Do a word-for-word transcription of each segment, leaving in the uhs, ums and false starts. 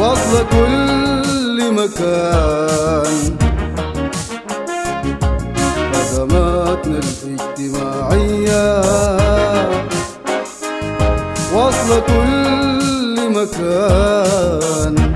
واصلة كل مكان، خدماتنا الاجتماعية واصلة كل مكان،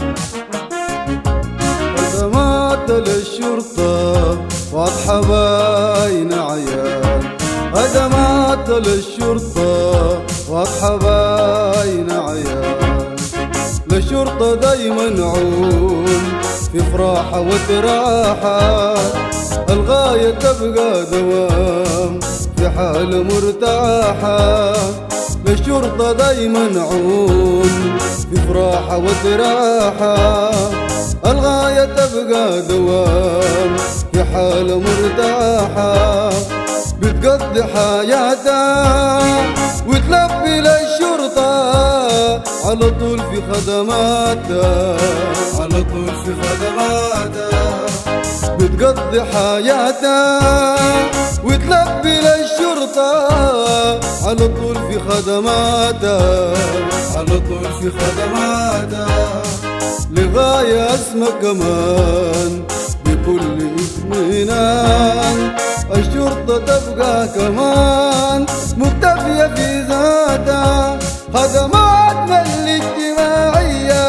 خدمات للشرطة واضحة باين عيان، خدمات للشرطة واضحة باين عيان. للشرطة دايما عون في فراحة وتراحة، الغاية تبقى دوام في حالة مرتاحة. للشرطة دايما عون في فراحة وتراحة، الغاية تبقى دوام في حالة مرتاحة. بتقضي حياتها وتلبي للشرطة على طول في خدماتها، على طول في خدماتها. بتقضي حياتها وتلبي للشرطة على طول في خدماتها، على طول في خدماتها. لغاية اسمك كمان بكل اطمئنان، الشرطة تبقى كمان مكتفية في ذاتها. خدماتنا الاجتماعية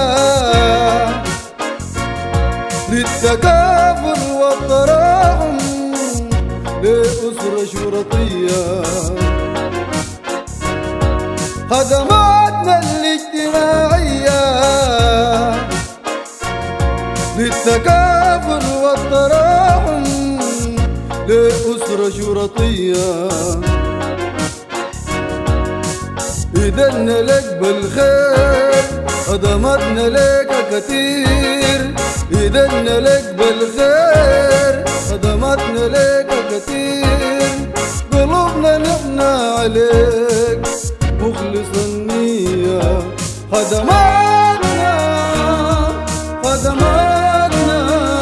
للتكافل والتراحم لأسرة شرطية، خدماتنا الاجتماعية للتكافل والتراحم لأسرة شرطية. إيدنا لك بالخير، خدماتنا لك كتير. إيدنا لك بالخير، خدماتنا لك كتير. قلوبنا نحن عليك مخلص النية. خدماتنا خدماتنا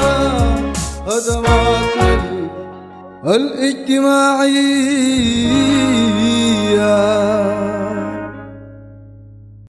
خدماتنا الاجتماعية.